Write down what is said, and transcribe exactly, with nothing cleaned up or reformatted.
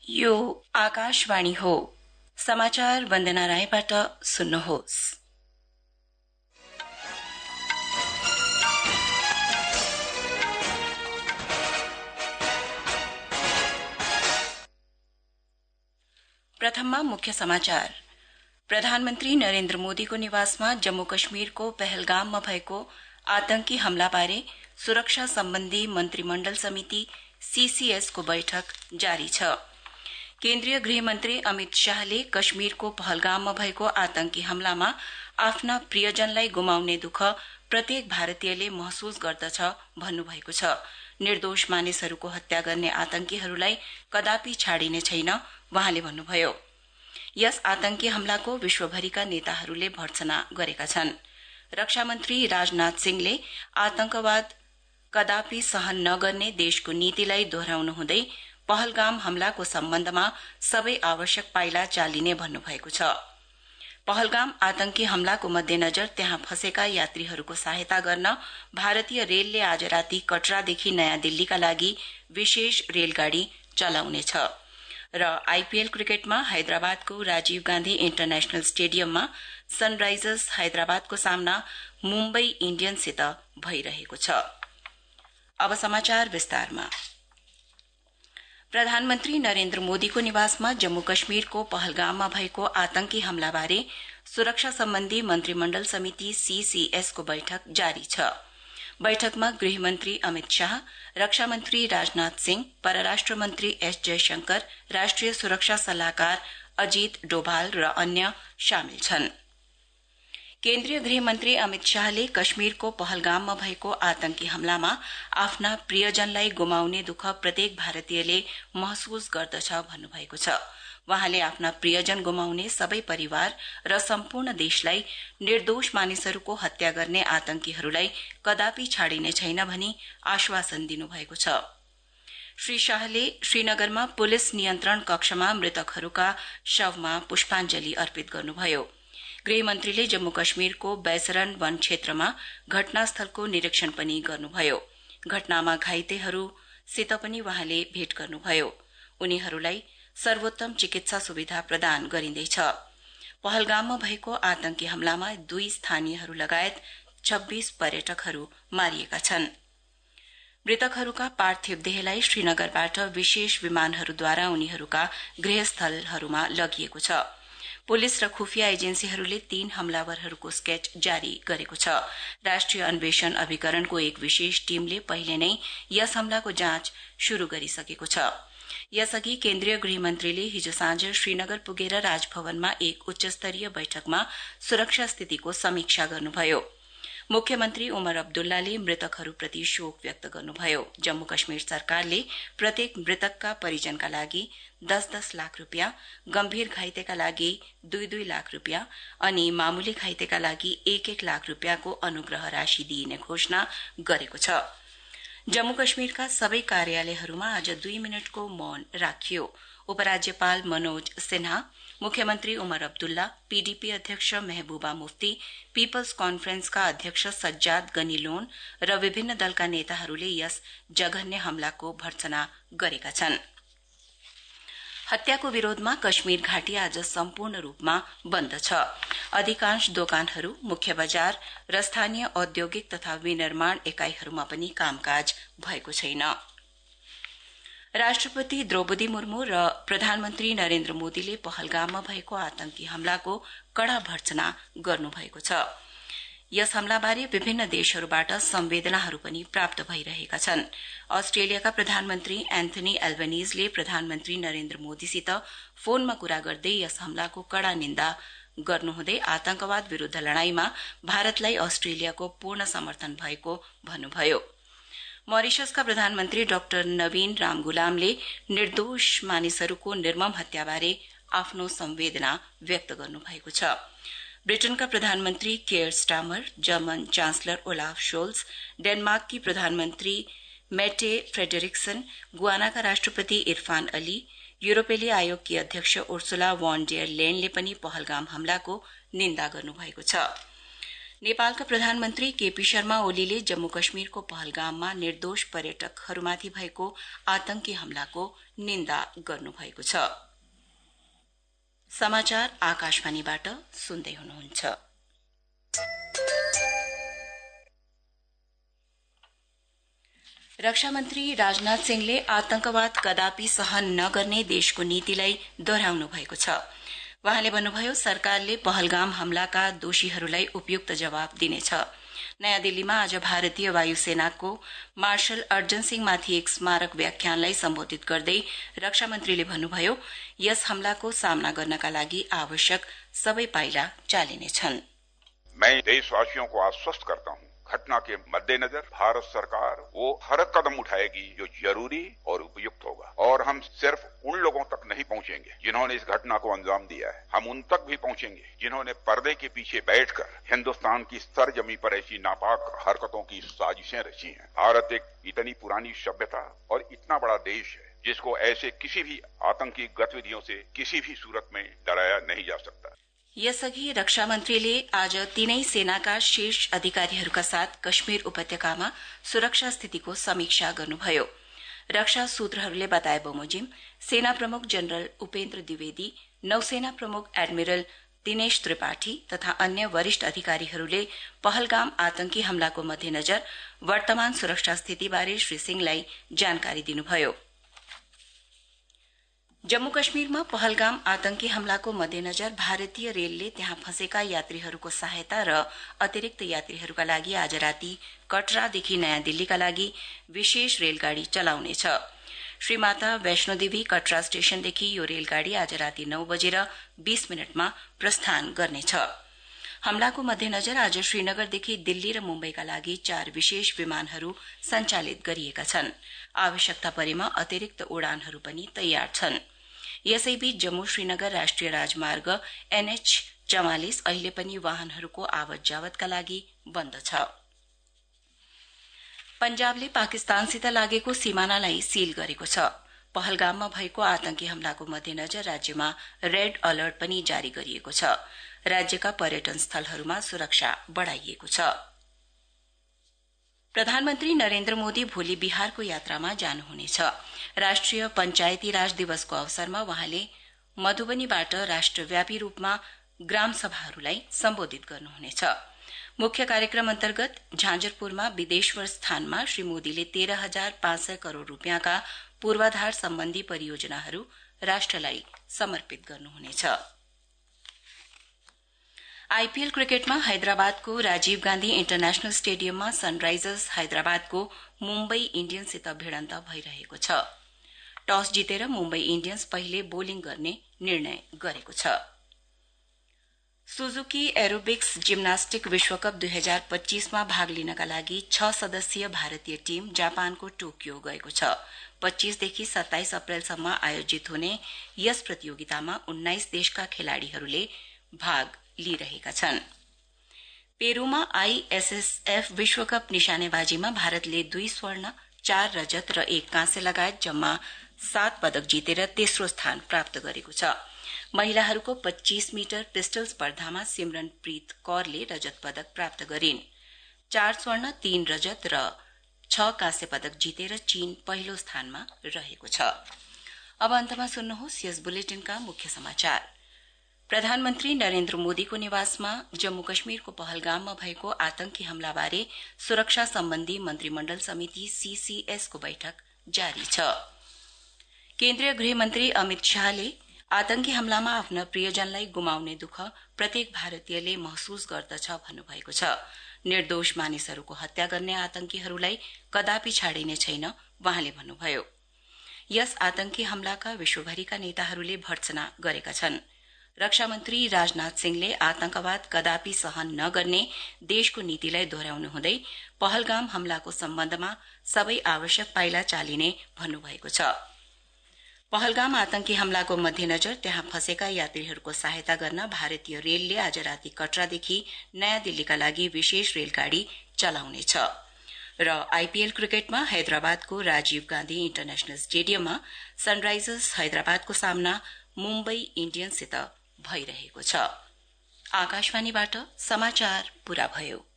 यो आकाशवाणी हो। समाचार वन्दना रायबाट सुन्नुहोस्। प्रथममा मुख्य समाचार। प्रधानमन्त्री नरेन्द्र मोदीको निवासमा जम्मू कश्मीरको पहलगाममा भएको आतंकी हमलाबारे सुरक्षा सम्बन्धी मन्त्रीमण्डल समिति सीसीएस को बैठक जारी छ। केन्द्रीय गृहमन्त्री अमित शाहले कश्मीरको पहलगाममा भएको आतंकी हमलामा आफ्ना प्रियजनलाई गुमाउने दुःख प्रत्येक भारतीयले महसुस गर्दछ भन्नुभएको छ। निर्दोष मानिसहरूको हत्या गर्ने आतंकीहरूलाई कदापि छाडिने छैन वहाँले भन्नुभयो। यस आतंकी हमलाको विश्वभरिका नेताहरूले भर्त्सना गरेका छन्। रक्षा मन्त्री राजनाथ सिंहले आतंकवाद कदापि सहन नगर्ने देशको नीतिलाई दोहोर्याउनु हुँदै पहलगाम हमलाको सम्बन्धमा सबै आवश्यक पाइला चालिने भन्नुभएको छ। पहलगाम आतंकी हमलाको मध्यनजर त्यहाँ फँसेका यात्रीहरूको सहायता गर्न भारतीय रेलले आज राति कटरादेखि नयाँ दिल्लीका लागि विशेष रेलगाड़ी चलाउनेछ। र आईपीएल क्रिकेटमा हैदराबादको राजीव गान्धी इन्टरनेशनल स्टेडियममा सनराइजर्स हैदराबादको सामना मुम्बई इण्डियन्ससित भइरहेको छ। अब समाचार विस्तारमा। प्रधानमन्त्री नरेन्द्र मोदीको निवासमा जम्मू कश्मीरको पहलगाममा भएको आतंकी हमलाबारे सुरक्षा सम्बन्धी मन्त्रीमण्डल समिति सीसीएस को बैठक जारी छ। बैठकमा गृहमन्त्री अमित शाह, रक्षा मन्त्री राजनाथ सिंह, परराष्ट्र मन्त्री एस जयशंकर, राष्ट्रिय सुरक्षा सल्लाहकार अजित डोभाल र अन्य शामेल छन्। केन्द्रीय गृहमन्त्री अमित शाहले कश्मीरको पहलगाममा भएको आतंकी हमलामा आफ्ना प्रियजनलाई गुमाउने दुःख प्रत्येक भारतीयले महसुस गर्दछ भन्नुभएको छ। वहाँले आफ्ना प्रियजन गुमाउने सबै परिवार र सम्पूर्ण देशलाई निर्दोष मानिसहरूको हत्या गर्ने आतंकीहरूलाई कदापि छाडिने छैन भनी आश्वासन दिनुभएको छ। श्री शाहले श्रीनगरमा पुलिस नियन्त्रण कक्षमा मृतकहरूका शवमा पुष्पाञ्जली अर्पित गर्नुभयो। गृहमन्त्रीले जम्मू कश्मीरको बैसरन वन क्षेत्रमा घटनास्थलको निरीक्षण पनि गर्नुभयो। घटनामा घाइतेहरूसित पनि वहाँले भेट गर्नुभयो। उनीहरूलाई सर्वोत्तम चिकित्सा सुविधा प्रदान गरिँदैछ। पहलगाममा भएको आतंकी हमलामा दुई स्थानीयहरू लगायत छब्बीस पर्यटकहरू मारिएका छन्। मृतकहरूका पार्थिव देहलाई श्रीनगरबाट विशेष विमानहरूद्वारा उनीहरूका गृहस्थलहरूमा लगिएको छ। पुलिस र खुफिया एजेन्सीहरूले तीन हमलावरहरूको स्केच जारी गरेको छ। राष्ट्रिय अन्वेषण अभिकरणको एक विशेष टीमले पहिले नै यस हमलाको जाँच शुरू गरिसकेको छ। यसअघि केन्द्रीय गृहमन्त्रीले हिजो साँझ श्रीनगर पुगेर राजभवनमा एक उच्चस्तरीय बैठकमा सुरक्षा स्थितिको समीक्षा गर्नुभयो। मुख्यमन्त्री उमर अब्दुल्लाले मृतकहरूप्रति शोक व्यक्त गर्नुभयो। जम्मू कश्मीर सरकारले प्रत्येक मृतकका परिजनका लागि दस दस लाख रुपियाँ, गम्भीर घाइतेका लागि दुई दुई लाख रुपियाँ अनि मामूली घाइतेका लागि एक एक लाख रुपियाँको अनुग्रह राशि दिइने घोषणा गरेको छ। जम्मू कश्मीरका सबै कार्यालयहरूमा आज दुई मिनटको मौन राखियो। उपराज्यपाल मनोज सिन्हा, मुख्यमन्त्री उमर अब्दुल्ला, पीडीपी अध्यक्ष महबूबा मुफ्ती, पीपल्स कन्फरेन्सका अध्यक्ष सज्जाद गनी लोन र विभिन्न दलका नेताहरूले यस जघन्य हमलाको भर्त्सना गरेका छन्। हत्याको विरोधमा कश्मीर घाटी आज सम्पूर्ण रूपमा बन्द छ। अधिकांश दोकानहरू, मुख्य बजार र स्थानीय औद्योगिक तथा विनिर्माण एकाइहरूमा पनि कामकाज भएको छैन। राष्ट्रपति द्रौपदी मुर्मू र प्रधानमन्त्री नरेन्द्र मोदीले पहलगाममा भएको आतंकी हमलाको कड़ा भर्त्सना गर्नुभएको छ। यस हमलाबारे विभिन्न देशहरूबाट संवेदनाहरू पनि प्राप्त भइरहेका छन्। अस्ट्रेलियाका प्रधानमन्त्री एन्थनी एल्बनीजले प्रधानमन्त्री नरेन्द्र मोदीसित फोनमा कुरा गर्दै यस हमलाको कड़ा निन्दा गर्नुहुँदै आतंकवाद विरूद्ध लड़ाईमा भारतलाई अस्ट्रेलियाको पूर्ण समर्थन भएको भन्नुभयो। मरिशसका प्रधानमन्त्री डाक्टर नवीन रामगुलामले निर्दोष मानिसहरूको निर्मम हत्याबारे आफ्नो संवेदना व्यक्त गर्नुभएको छ। ब्रिटेनका प्रधानमन्त्री Keir Starmer, German chancellor Olaf Scholz, डेनमार्ककी प्रधानमन्त्री मेटे फ्रेडरिक्सन, गुआनाका राष्ट्रपति इरफान अली, यूरोपेली आयोगकी अध्यक्ष उर्सुला वॉन डेयर लेयनले पनि पहलगाम हमलाको निन्दा गर्नुभएको छ। नेपालका प्रधानमन्त्री केपी शर्मा ओलीले जम्मू कश्मीरको पहलगाममा निर्दोष पर्यटकहरूमाथि भएको आतंकी हमलाको निन्दा गर्नुभएको छ। समाचार आकाशवाणीबाट सुन्दै हुनुहुन्छ। रक्षा मन्त्री राजनाथ सिंहले आतंकवाद कदापि सहन नगर्ने देशको नीतिलाई दोहोर्याउनु भएको छ। वहाँले भन्नुभयो, सरकारले पहलगाम हमलाका दोषीहरूलाई उपयुक्त जवाब दिनेछ। नयाँ दिल्लीमा आज भारतीय वायुसेनाको मार्शल अर्जन सिंहमाथि एक स्मारक व्याख्यानलाई सम्बोधित गर्दै रक्षा मन्त्रीले भन्नुभयो, यस हमलाको सामना गर्नका लागि आवश्यक सबै पाइला चालिनेछन्। मैं देशवासियों को आश्वस्त करता हूं, घटना के मद्देनजर भारत सरकार वो हर कदम उठाएगी जो जरूरी और उपयुक्त होगा, और हम सिर्फ उन लोगों तक नहीं पहुंचेंगे जिन्होंने इस घटना को अंजाम दिया है, हम उन तक भी पहुंचेंगे जिन्होंने पर्दे के पीछे बैठकर हिंदुस्तान की सरजमी पर ऐसी नापाक हरकतों की साजिशें रची हैं। भारत एक इतनी पुरानी सभ्यता और इतना बड़ा देश है जिसको ऐसे किसी भी आतंकी गतिविधियों से किसी भी सूरत में डराया नहीं जा सकता। यसअघि रक्षा मन्त्रीले आज तीनै सेनाका शीर्ष अधिकारीहरूका साथ कश्मीर उपत्यकामा सुरक्षा स्थितिको समीक्षा गर्नुभयो। रक्षा सूत्रहरूले बताए बमोजिम सेना प्रमुख जनरल उपेन्द्र द्विवेदी, नौसेना प्रमुख एडमिरल दिनेश त्रिपाठी तथा अन्य वरिष्ठ अधिकारीहरूले पहलगाम आतंकी हमलाको मध्यनजर वर्तमान सुरक्षा स्थितिबारे श्री सिंहलाई जानकारी दिनुभयो। जम्मू कश्मीरमा पहलगाम आतंकी हमलाको मध्यनजर भारतीय रेलले त्यहाँ फँसेका यात्रीहरूको सहायता र अतिरिक्त यात्रीहरूका लागि आज राति कटरादेखि नयाँ दिल्लीका लागि विशेष रेलगाड़ी चलाउनेछ। श्रीमाता वैष्णोदेवी कटरा स्टेशनदेखि यो रेलगाड़ी आज राति नौ बजेर बीस मिनटमा प्रस्थान गर्नेछ। हमलाको मध्यनजर आज श्रीनगरदेखि दिल्ली र मुम्बईका लागि चार विशेष विमानहरू सञ्चालित गरिएका छन्। आवश्यकता परेमा अतिरिक्त उडानहरू पनि तयार छन्। यसैबीच जम्मू श्रीनगर राष्ट्रिय राजमार्ग एनएच चौवालीस अहिले पनि वाहनहरूको आवत जावतका लागि बन्द छ। पंजाबले पाकिस्तानसित लागेको सीमानालाई सील गरेको छ। पहलगाममा भएको आतंकी हमलाको मध्यनजर राज्यमा रेड अलर्ट पनि जारी गरिएको छ। राज्यका पर्यटन स्थलहरूमा सुरक्षा बढ़ाइएको छ। प्रधानमन्त्री नरेन्द्र मोदी भोलि बिहारको यात्रामा जानुहुनेछ। राष्ट्रिय पञ्चायती राज दिवसको अवसरमा वहाँले मधुबनीबाट राष्ट्रव्यापी रूपमा ग्राम सभाहरूलाई सम्बोधित गर्नुहुनेछ। मुख्य कार्यक्रम अन्तर्गत झाँझरपुरमा विदेश्वर स्थानमा श्री मोदीले तेह्र हजार पाँच सय करोड़ रूपियाँका पूर्वाधार सम्बन्धी परियोजनाहरू राष्ट्रलाई समर्पित गर्नुहुनेछ। आईपीएल क्रिकेटमा हैदराबादको राजीव गान्धी इन्टरनेशनल स्टेडियममा सनराइजर्स हैदराबादको मुम्बई इण्डियन्ससित भिडन्त भइरहेको छ। टस जितेर मुम्बई इण्डियन्स पहिले बोलिङ गर्ने निर्णय गरेको छ। सुजुकी एरोबिक्स जिम्नास्टिक विश्वकप दुई हजार पच्चीसमा भाग लिनका लागि छ सदस्यीय भारतीय टीम जापानको टोकियो गएको छ। पच्चीसदेखि सत्ताइस अप्रेलसम्म आयोजित हुने यस प्रतियोगितामा उन्नाइस देशका खेलाड़ीहरूले भाग लिइरहेका छन्। पेरूमा आईएसएसएफ विश्वकप निशानेबाजीमा भारतले दुई स्वर्ण, चार रजत र एक काँस्य लगायत जम्मा सात पदक जितेर तेस्रो स्थान प्राप्त गरेको छ। महिलाहरूको पच्चीस मिटर पिस्टल स्पर्धामा सिमरनप्रीत कौरले रजत पदक प्राप्त गरिन्। चार स्वर्ण, तीन रजत र छ काँस्य पदक जितेर चीन पहिलो स्थानमा रहेको छ। अब अन्तमा सुन्नुहोस् यस बुलेटिनका मुख्य समाचार। प्रधानमन्त्री नरेन्द्र मोदीको निवासमा जम्मू कश्मीरको पहलगाममा भएको आतंकी हमलाबारे सुरक्षा सम्बन्धी मन्त्रीमण्डल समिति सीसीएस को बैठक जारी छ। केन्द्रीय गृहमन्त्री अमित शाहले आतंकी हमलामा आफ्ना प्रियजनलाई गुमाउने दुःख प्रत्येक भारतीयले महसुस गर्दछ भन्नुभएको छ। निर्दोष मानिसहरूको हत्या गर्ने आतंकीहरूलाई कदापि छाडिने छैन वहाँले भन्नुभयो। यस आतंकी हमलाका विश्वभरिका नेताहरूले भर्त्सना गरेका छन्। रक्षा मन्त्री राजनाथ सिंहले आतंकवाद कदापि सहन नगर्ने देशको नीतिलाई दोहोर्याउनु हुँदै पहलगाम हमलाको सम्बन्धमा सबै आवश्यक पाइला चालिने भन्नुभएको छ। पहलगाम आतंकी हमलाको मध्यनजर त्यहाँ फँसेका यात्रीहरूको सहायता गर्न भारतीय रेलले आज राति कटरादेखि नयाँ दिल्लीका लागि विशेष रेलगाड़ी चलाउनेछ। र आईपीएल क्रिकेटमा हैदराबादको राजीव गान्धी इन्टरनेशनल स्टेडियममा सनराइजर्स हैदराबादको सामना मुम्बई इण्डियन्ससित भइरहेको छ। आकाशवाणीबाट समाचार पूरा भयो।